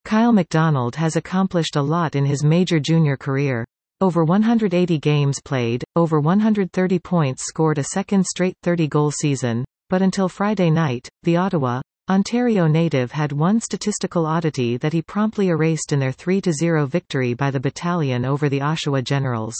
Kyle McDonald has accomplished a lot in his major junior career. Over 180 games played, over 130 points scored, a second straight 30-goal season, but until Friday night, the Ottawa, Ontario native had one statistical oddity that he promptly erased in their 3-0 victory by the Battalion over the Oshawa Generals.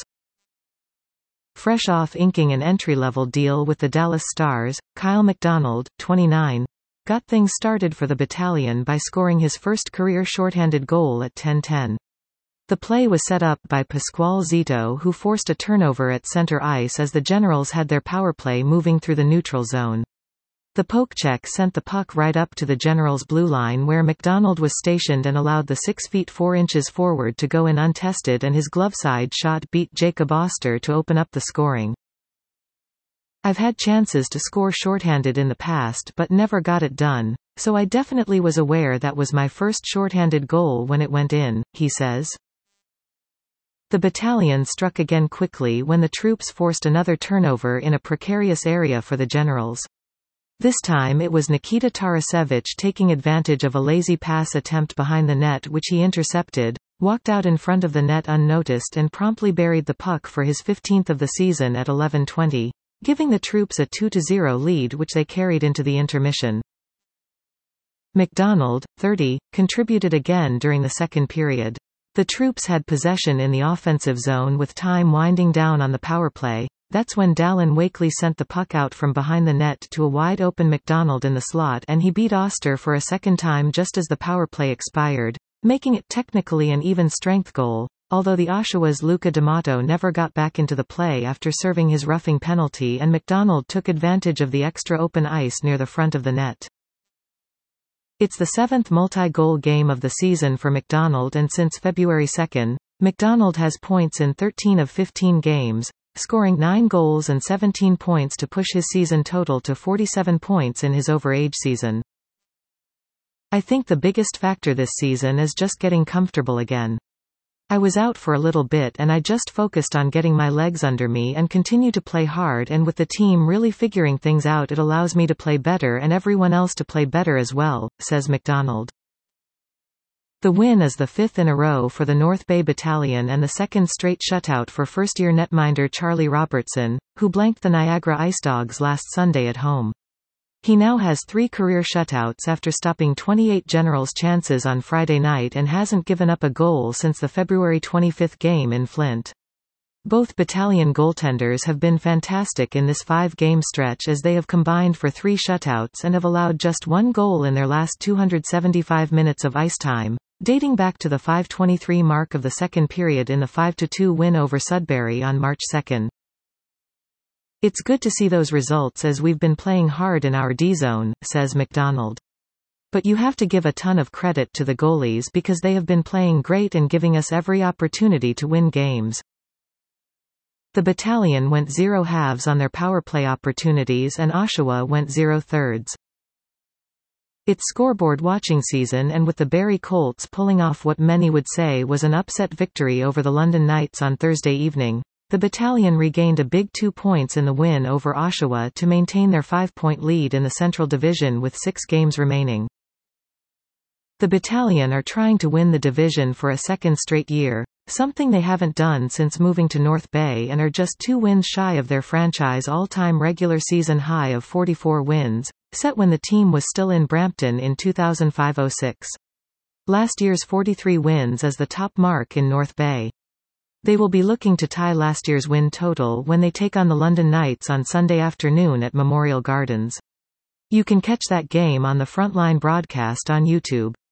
Fresh off inking an entry-level deal with the Dallas Stars, Kyle McDonald, 29, got things started for the Battalion by scoring his first career shorthanded goal at 10:10. The play was set up by Pascual Zito, who forced a turnover at center ice as the Generals had their power play moving through the neutral zone. The poke check sent the puck right up to the Generals' blue line, where McDonald was stationed, and allowed the 6 feet 4 inches forward to go in untested, and his glove-side shot beat Jacob Oster to open up the scoring. I've had chances to score shorthanded in the past but never got it done, so I definitely was aware that was my first shorthanded goal when it went in, he says. The Battalion struck again quickly when the troops forced another turnover in a precarious area for the Generals. This time it was Nikita Tarasevich taking advantage of a lazy pass attempt behind the net, which he intercepted, walked out in front of the net unnoticed, and promptly buried the puck for his 15th of the season at 11:20, giving the troops a 2-0 lead, which they carried into the intermission. McDonald, 30, contributed again during the second period. The troops had possession in the offensive zone with time winding down on the power play. That's when Dallin Wakely sent the puck out from behind the net to a wide-open McDonald in the slot, and he beat Oster for a second time just as the power play expired, making it technically an even-strength goal, although the Oshawa's Luca D'Amato never got back into the play after serving his roughing penalty, and McDonald took advantage of the extra open ice near the front of the net. It's the 7th multi-goal game of the season for McDonald, and since February 2, McDonald has points in 13 of 15 games, scoring 9 goals and 17 points to push his season total to 47 points in his overage season. I think the biggest factor this season is just getting comfortable again. I was out for a little bit and I just focused on getting my legs under me and continue to play hard, and with the team really figuring things out, it allows me to play better and everyone else to play better as well, says McDonald. The win is the 5th in a row for the North Bay Battalion and the second straight shutout for first-year netminder Charlie Robertson, who blanked the Niagara Icedogs last Sunday at home. He now has 3 career shutouts after stopping 28 Generals' chances on Friday night and hasn't given up a goal since the February 25 game in Flint. Both Battalion goaltenders have been fantastic in this 5-game stretch, as they have combined for 3 shutouts and have allowed just 1 goal in their last 275 minutes of ice time, dating back to the 5:23 mark of the second period in the 5-2 win over Sudbury on March 2. It's good to see those results as we've been playing hard in our D-zone, says McDonald. But you have to give a ton of credit to the goalies because they have been playing great and giving us every opportunity to win games. The Battalion went 0 halves on their power play opportunities and Oshawa went 0 thirds. It's scoreboard watching season, and with the Barrie Colts pulling off what many would say was an upset victory over the London Knights on Thursday evening, the Battalion regained a big 2 points in the win over Oshawa to maintain their 5-point lead in the Central Division with 6 games remaining. The Battalion are trying to win the division for a second straight year, something they haven't done since moving to North Bay, and are just 2 wins shy of their franchise all-time regular season high of 44 wins, set when the team was still in Brampton in 2005-06. Last year's 43 wins is the top mark in North Bay. They will be looking to tie last year's win total when they take on the London Knights on Sunday afternoon at Memorial Gardens. You can catch that game on the Frontline broadcast on YouTube.